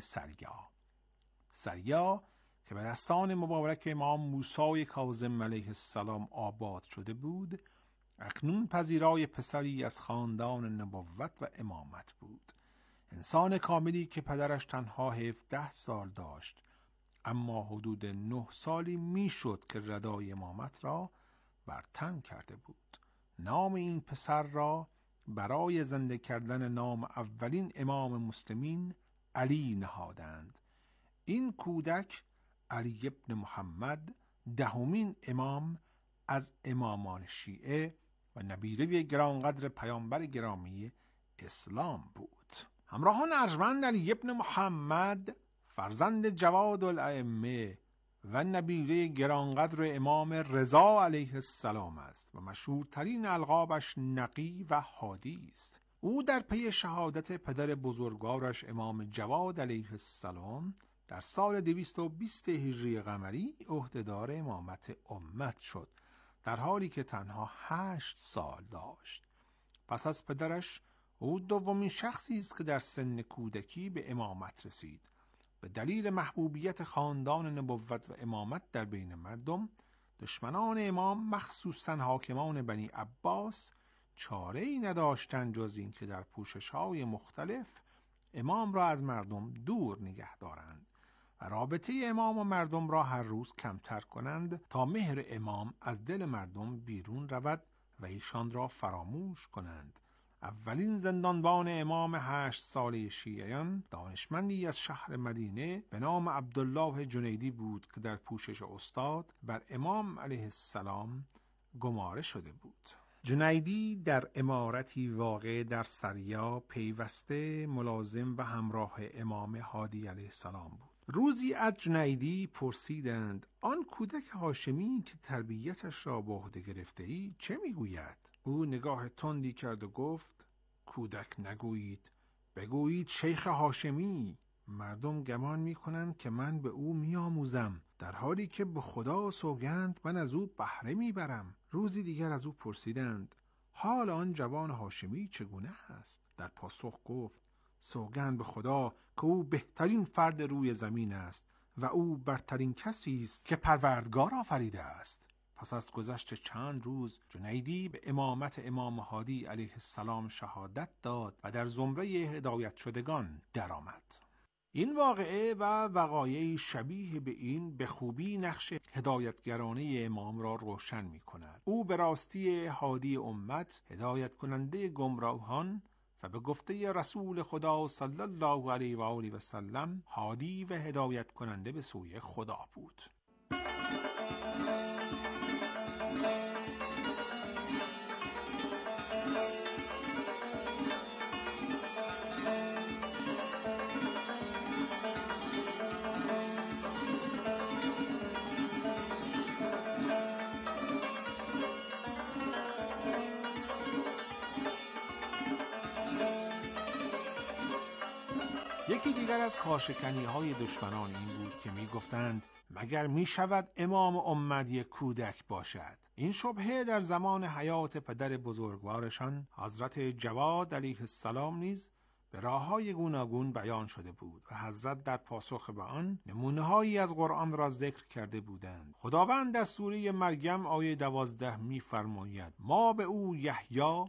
سریا که به دستان مبارک امام موسی کاظم علیه السلام آباد شده بود، اکنون پذیرای پسری از خاندان نبوت و امامت بود. انسان کاملی که پدرش تنها 17 سال داشت، اما حدود 9 سالی میشد که ردای امامت را بر تن کرده بود. نام این پسر را برای زنده کردن نام اولین امام مسلمین علی نهادند. این کودک علی ابن محمد 10مین امام از امامان شیعه و نبیره گرانقدر پیامبر گرامی اسلام بود. همراهان ارجمند، علی ابن محمد فرزند جواد الائمه و نبیره گرانقدر امام رضا علیه السلام است و مشهورترین القابش نقی و هادی است. او در پی شهادت پدر بزرگوارش امام جواد علیه السلام در سال 220 هجری قمری عهدهدار امامت امت شد، در حالی که تنها 8 سال داشت. پس از پدرش او دومین شخصی است که در سن کودکی به امامت رسید. به دلیل محبوبیت خاندان نبوت و امامت در بین مردم، دشمنان امام مخصوصاً حاکمان بنی عباس چاره‌ای نداشتند جز این که در پوشش‌های مختلف امام را از مردم دور نگه دارند و رابطه امام و مردم را هر روز کمتر کنند تا مهر امام از دل مردم بیرون رود و ایشان را فراموش کنند. اولین زندانبان امام 8 ساله شیعیان دانشمندی از شهر مدینه به نام عبدالله جنیدی بود که در پوشش استاد بر امام علیه السلام گماره شده بود. جنیدی در امارتی واقع در سریا پیوسته ملازم و همراه امام هادی علیه السلام بود. روزی از جنیدی پرسیدند آن کودک هاشمی که تربیتش را به عهده گرفته‌ای چه میگوید؟ او نگاه تندی کرد و گفت کودک نگویید، بگویید شیخ هاشمی. مردم گمان می‌کنند که من به او می‌آموزم، در حالی که به خدا سوگند من از او بهره می‌برم. روزی دیگر از او پرسیدند حال آن جوان هاشمی چگونه است؟ در پاسخ گفت سوگند به خدا که او بهترین فرد روی زمین است و او برترین کسی است که پروردگار آفریده است. پس از گذشت چند روز جنیدی به امامت امام هادی علیه السلام شهادت داد و در زمره هدایت شدگان درآمد. این واقعه و وقایعی شبیه به این به خوبی نقش هدایتگرانه امام را روشن می کند. او به راستی هادی امت، هدایت کننده گمراهان و به گفته رسول خدا صلی الله علیه و آله و سلم هادی و هدایت کننده به سوی خدا بود. یکی دیگر از کاشکنی‌های دشمنان این بود که می‌گفتند مگر می‌شود امام امت یک کودک باشد؟ این شبهه در زمان حیات پدر بزرگوارشان حضرت جواد علیه السلام نیز به راه‌های گوناگون بیان شده بود و حضرت در پاسخ به آن نمونه‌هایی از قرآن را ذکر کرده بودند. خداوند در سوره مریم آیه 12 می‌فرماید ما به او یحیی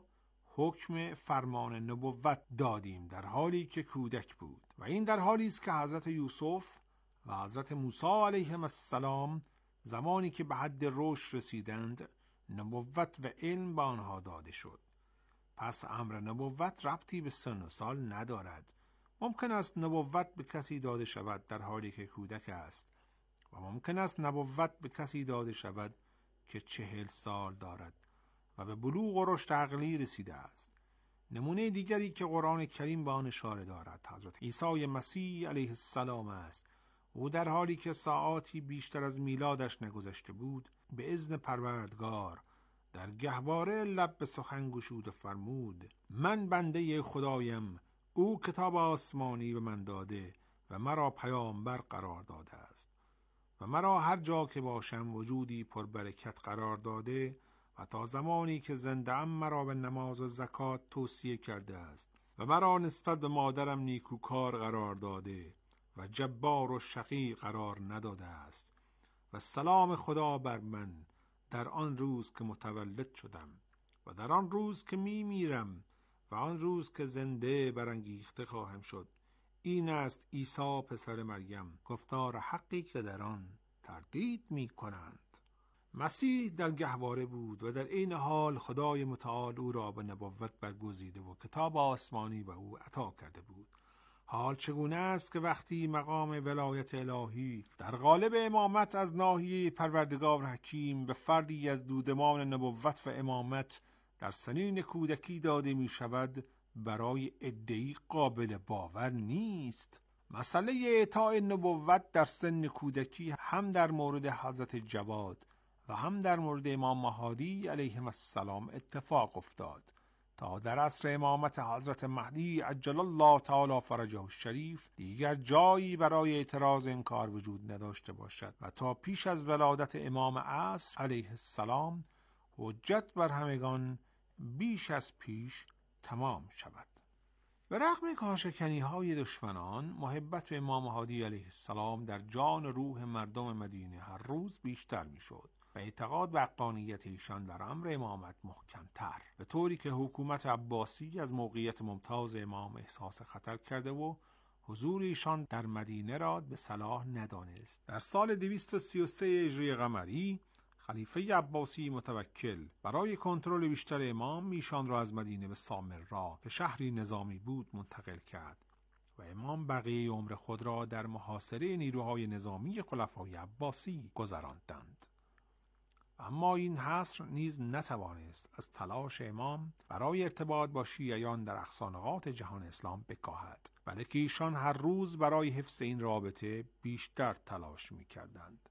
حکم فرمان نبوت دادیم در حالی که کودک بود و این در حالی است که حضرت یوسف و حضرت موسی علیهم السلام زمانی که به حد رشد رسیدند نبوت و علم به آنها داده شد. پس امر نبوت ربطی به سن و سال ندارد. ممکن است نبوت به کسی داده شود در حالی که کودک است و ممکن است نبوت به کسی داده شود که 40 سال دارد و به بلوغ و رشد عقلی رسیده است. نمونه دیگری که قرآن کریم به آن اشاره دارد حضرت عیسی مسیح علیه السلام است. او در حالی که ساعاتی بیشتر از میلادش نگذشته بود به اذن پروردگار در گهواره لب به سخن گشود و فرمود من بنده خدایم، او کتاب آسمانی به من داده و مرا پیامبر قرار داده است و مرا هر جا که باشم وجودی پربرکت قرار داده و تا زمانی که زنده‌ام مرا به نماز و زکات توصیه کرده است و مرا نسبت به مادرم نیکوکار قرار داده و جبار و شقی قرار نداده است و سلام خدا بر من در آن روز که متولد شدم و در آن روز که میمیرم و آن روز که زنده برانگیخته خواهم شد. این است عیسی پسر مریم، گفتار حقی که در آن تردید می کنند. مسیح در گهواره بود و در این حال خدای متعال او را به نبوت برگزیده و کتاب آسمانی به او عطا کرده بود. حال چگونه است که وقتی مقام ولایت الهی در قالب امامت از ناحیه پروردگار حکیم به فردی از دودمان نبوت و امامت در سنین کودکی داده می شود برای عده‌ای قابل باور نیست. مسئله اعطاء نبوت در سن کودکی هم در مورد حضرت جواد و هم در مورد امام هادی علیهم السلام اتفاق افتاد. تا در عصر امامت حضرت مهدی عجل الله تعالی فرجه الشریف دیگر جایی برای اعتراض این کار وجود نداشته باشد و تا پیش از ولادت امام عصر علیه السلام حجت بر همگان بیش از پیش تمام شود. به رغم کارشکنی‌های دشمنان، محبت به امام هادی علیه السلام در جان و روح مردم مدینه هر روز بیشتر می‌شد و اعتقاد به حقانیت ایشان در امر امامت محکم‌تر، به طوری که حکومت عباسی از موقعیت ممتاز امام احساس خطر کرده و حضور ایشان در مدینه را به صلاح ندانست. در سال 233 هجری قمری خلیفه عباسی متوکل برای کنترل بیشتر امام ایشان را از مدینه به سامرا که شهری نظامی بود منتقل کرد و امام بقیه عمر خود را در محاصره نیروهای نظامی خلفای عباسی گذراندند. اما این حصر نیز نتوانست از تلاش امام برای ارتباط با شیعیان در اقصا نقاط جهان اسلام بکاهد، بلکه ایشان هر روز برای حفظ این رابطه بیشتر تلاش می‌کردند.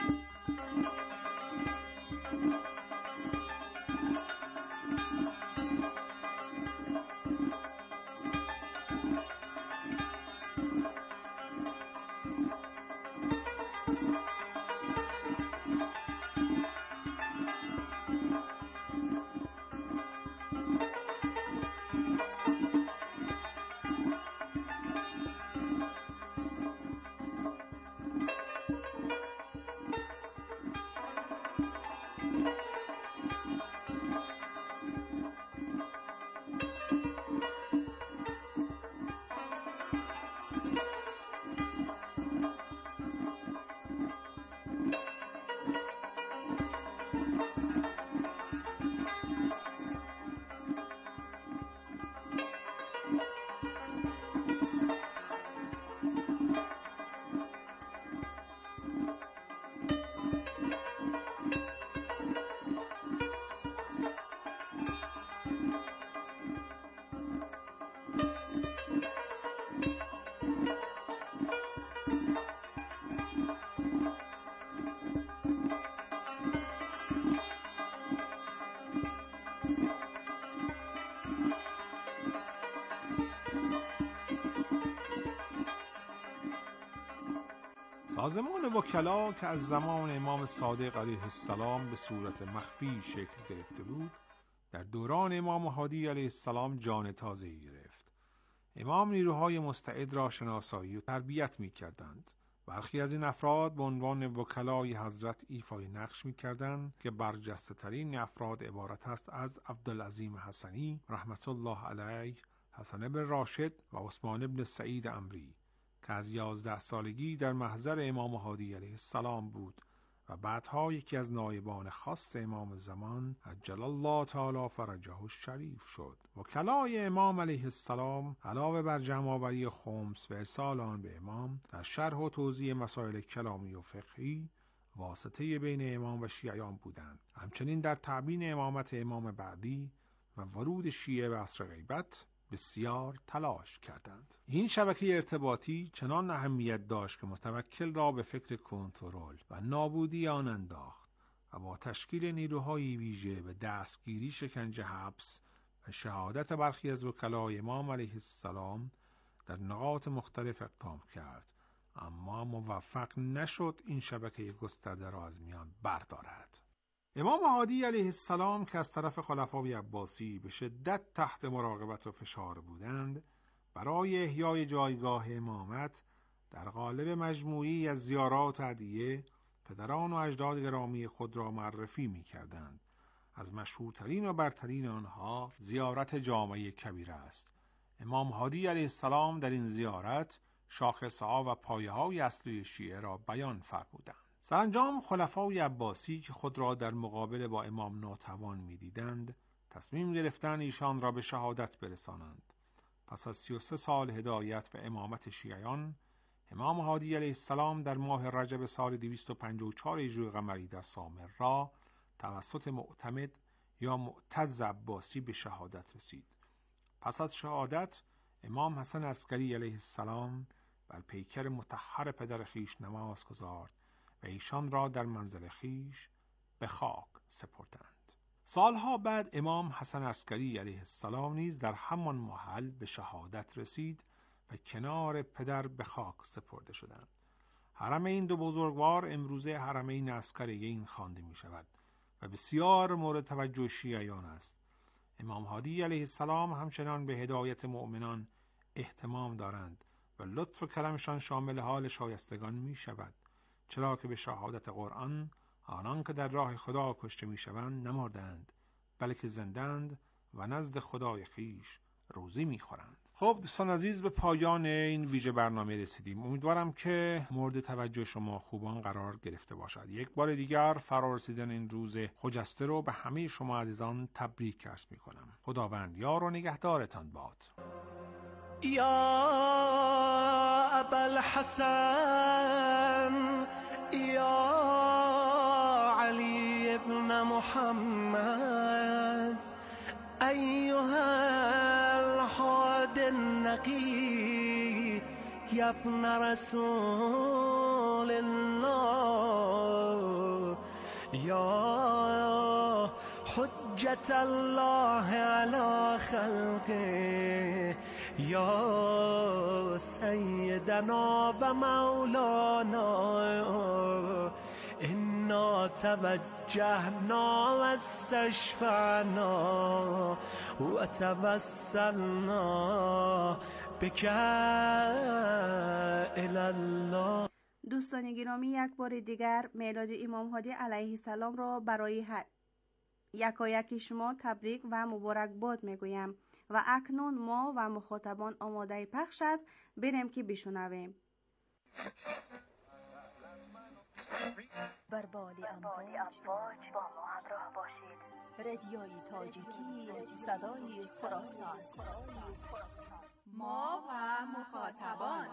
سازمان وکلا که از زمان امام صادق علیه السلام به صورت مخفی شکل گرفته بود، در دوران امام هادی علیه السلام جان تازه‌ای گرفت. امام نیروهای مستعد را شناسایی و تربیت می‌کردند. برخی از این افراد به عنوان وکلای حضرت ایفای نقش می‌کردند که برجسته‌ترین افراد عبارت است از عبدالعظیم حسنی رحمت الله علیه، حسن بن راشد و عثمان بن سعید عمری که از 11 سالگی در محضر امام هادی علیه السلام بود و بعدها یکی از نایبان خاص امام زمان عجل الله تعالی فرجه الشریف شد. وکلای امام علیه السلام علاوه بر جمع‌آوری خمس و ارسال آن به امام، در شرح و توضیح مسائل کلامی و فقهی واسطه بین امام و شیعیان بودند. همچنین در تبیین امامت امام بعدی و ورود شیعه به عصر غیبت بسیار تلاش کردند. این شبکه ارتباطی چنان اهمیت داشت که متوکل را به فکر کنترل و نابودی آن انداخت و با تشکیل نیروهای ویژه به دستگیری، شکنجه، حبس و شهادت برخی از وکلای امام علیه السلام در نقاط مختلف اقدام کرد، اما موفق نشد این شبکه گسترده را از میان بردارد. امام هادی علیه السلام که از طرف خلفای عباسی به شدت تحت مراقبت و فشار بودند، برای احیای جایگاه امامت در قالب مجموعی از زیارات هدیه پدران و اجداد گرامی خود را معرفی می کردند. از مشهورترین و برترین آنها زیارت جامع کبیره است. امام هادی علیه السلام در این زیارت شاخصها و پایه‌های اصلی شیعه را بیان فرمودند. سرانجام خلفای عباسی که خود را در مقابله با امام ناتوان می‌دیدند، تصمیم گرفتند ایشان را به شهادت برسانند. پس از 33 سال هدایت و امامت شیعیان، امام هادی علیه السلام در ماه رجب سال 254 هجری قمری در سامرا توسط معتمد یا معتز عباسی به شهادت رسید. پس از شهادت، امام حسن عسکری علیه السلام بر پیکر مطهر پدر خیش نماز گزارد و ایشان را در منزل خیش به خاک سپردند. سالها بعد امام حسن عسکری علیه السلام نیز در همان محل به شهادت رسید و کنار پدر به خاک سپرده شدند. حرم این دو بزرگوار امروزه حرمین عسکریین خوانده می شود و بسیار مورد توجه شیعیان است. امام هادی علیه السلام همچنان به هدایت مؤمنان اهتمام دارند و لطف و کرمشان شامل حال شایستگان می شود، چرا که به شهادت قرآن آنان که در راه خدا کشته می شوند نمردند بلکه زندند و نزد خدای خویش روزی می خورند. خب دوستان عزیز، به پایان این ویژه برنامه رسیدیم. امیدوارم که مورد توجه شما خوبان قرار گرفته باشد. یک بار دیگر فرارسیدن این روز خجسته رو به همه شما عزیزان تبریک عرض می کنم. خداوند یار و نگهدارتان باد. یا ابوالحسن یا علی ابن محمد ایها الحاد النقی یا ابن رسول الله یا حجت الله علی خلقه یا سیدنا و مولانا انا توجهنا و استشفعنا و توسلنا بک الی الله. دوستان گرامی، یک بار دیگر میلاد امام هادی علیه السلام را برای یکایک شما تبریک و مبارکباد میگویم و اکنون ما و مخاطبان آماده پخش است. بریم که بشنویم. بر بال امواج با ما همراه باشید. رادیوی تاجیکی، صدای خراسان. ما و مخاطبان.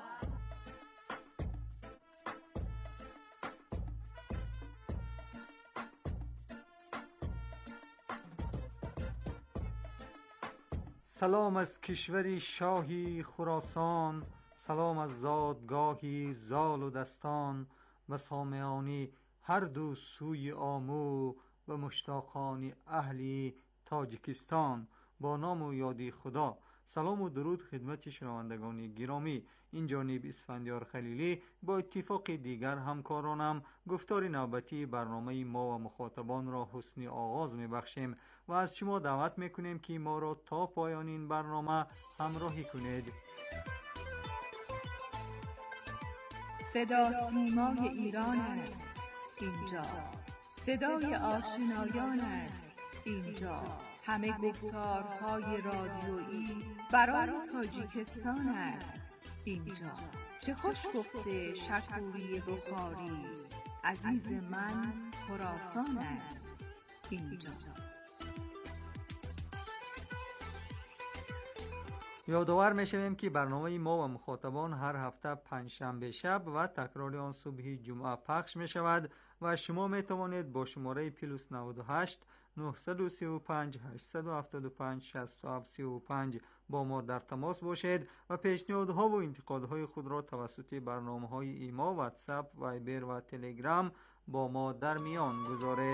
سلام از کشوری شاهی خراسان، سلام از زادگاهی زال و دستان، و سامعانی هر دو سوی آمو و مشتاقانی اهلی تاجیکستان. با نام و یادی خدا سلام و درود خدمت شنوندگان گرامی. این جانب اسفندیار خلیلی با اتفاق دیگر همکارانم گفتار نوبتی برنامه ما و مخاطبان را حسنی آغاز میبخشیم و از شما دعوت میکنیم که ما را تا پایان این برنامه همراهی کنید. صدا سیمای ایران است اینجا، صدای آشنایان است اینجا، همه گفتارهای رادیویی برای تاجیکستان است اینجا. چه خوش گفته شکوری بخاری، عزیز من خراسان است اینجا. یادآور میشویم که برنامه ما و مخاطبان هر هفته پنجشنبه شب و تکرار آن صبح جمعه پخش می شود و شما می توانید با شماره +98 935 875 6735 با ما در تماس باشید و پیشنهادها و انتقادهای خود را توسط برنامه‌های ایما، واتساپ، وایبر و تلگرام با ما در میان گذارید.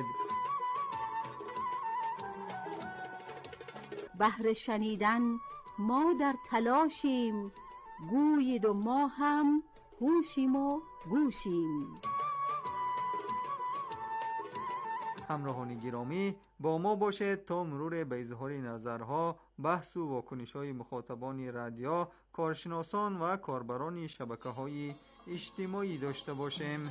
بهر شنیدن ما در تلاشیم، گویید و ما هم هوشیم و گوشیم. همراهان گرامی، با ما باشید تا مرور به اظهار نظرها، بحث و واکنش‌های مخاطبان رادیو، کارشناسان و کاربران شبکه‌های اجتماعی داشته باشیم.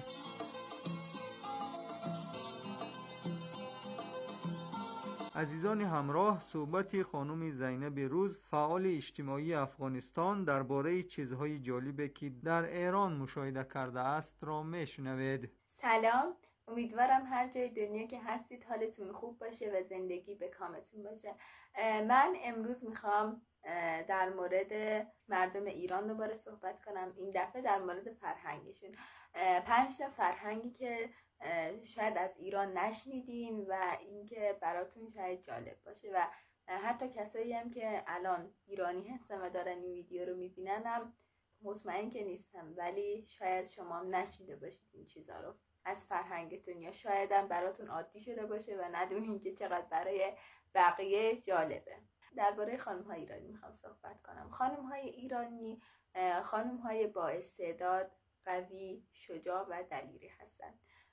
عزیزان همراه، صحبت خانم زینب روز، فعال اجتماعی افغانستان، درباره چیزهای جالبی که در ایران مشاهده کرده است را میشنوید. سلام، امیدوارم هر جای دنیا که هستید حالتون خوب باشه و زندگی به کامتون باشه. من امروز میخوام در مورد مردم ایران دوباره صحبت کنم، این دفعه در مورد فرهنگشون. 5 تا فرهنگی که شاید از ایران نشنیدین و اینکه براتون شاید جالب باشه و حتی کسایی هم که الان ایرانی هستن و دارن این ویدیو رو میبینن هم مطمئن که نیستم، ولی شاید شما هم نشنیده باشید این چیزا رو. از فرهنگتون، یا شاید هم براتون عادی شده باشه و ندونین که چقدر برای بقیه جالبه. درباره خانم‌های ایرانی میخوام صحبت کنم. خانم‌های ایرانی خانم‌های با استعداد، قوی، شجاع و دلیری هستن.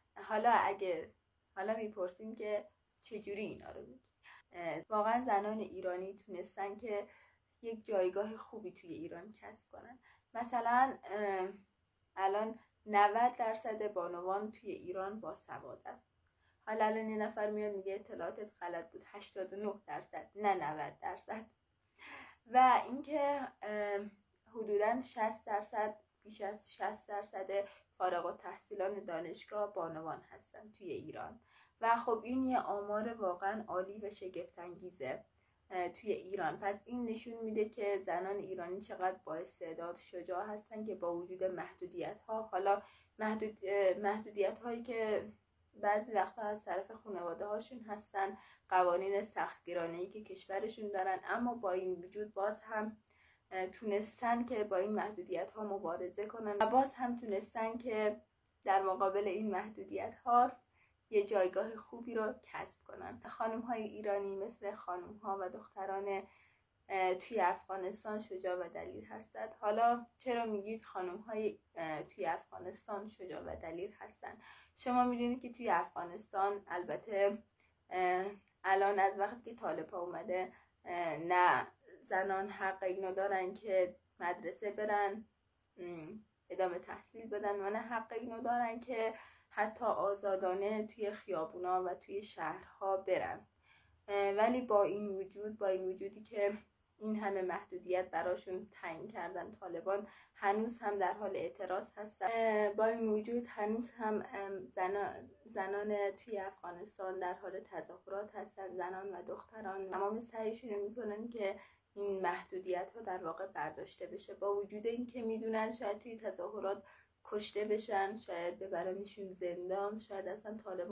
حالا میپرسیم که چجوری اینا رو میگی؟ واقعا زنان ایرانی تونستن که یک جایگاه خوبی توی ایران کسب کنن. مثلا الان 90% بانوان توی ایران باسوادن. حالا الان یه نفر میاد میگه اطلاعاتت غلط بود، 89%، نه 90%. و اینکه حدوداً 60%، بیش از 60% فارغ التحصیلان دانشگاه بانوان هستن توی ایران. و خب این یه آمار واقعا عالی و شگفت انگیزه توی ایران. پس این نشون میده که زنان ایرانی چقدر با استعداد، شجاع هستن که با وجود محدودیت‌ها، حالا محدودیت‌هایی که بعضی وقتا از طرف خانواده هاشون هستن، قوانین سختگیرانه‌ای که کشورشون دارن، اما با این وجود باز هم تونستن که با این محدودیت‌ها مبارزه کنن و باز هم تونستن که در مقابل این محدودیت‌ها یه جایگاه خوبی رو کسب کنن. خانم‌های ایرانی مثل خانم‌ها و دختران توی افغانستان شجاع و دلیر هستند. حالا چرا میگید خانم‌های توی افغانستان شجاع و دلیر هستن؟ شما میدونید که توی افغانستان، البته الان از وقتی که طالب‌ها اومده، نه زنان حق اینو دارن که مدرسه برن ادامه تحصیل بدن و نه حق اینو دارن که حتی آزادانه توی خیابونا و توی شهرها برن. ولی با این وجودی که این همه محدودیت براشون تعیین کردن طالبان، هنوز هم در حال اعتراض هستن. با این وجود هنوز هم زنان توی افغانستان در حال تظاهرات هستن، زنان و دختران تمام سعیشون میکنن که این محدودیت ها در واقع برداشته بشه، با وجود این که میدونن شاید توی تظاهرات کشته بشن، شاید ببرنشون زندان، شاید اصلا طالبان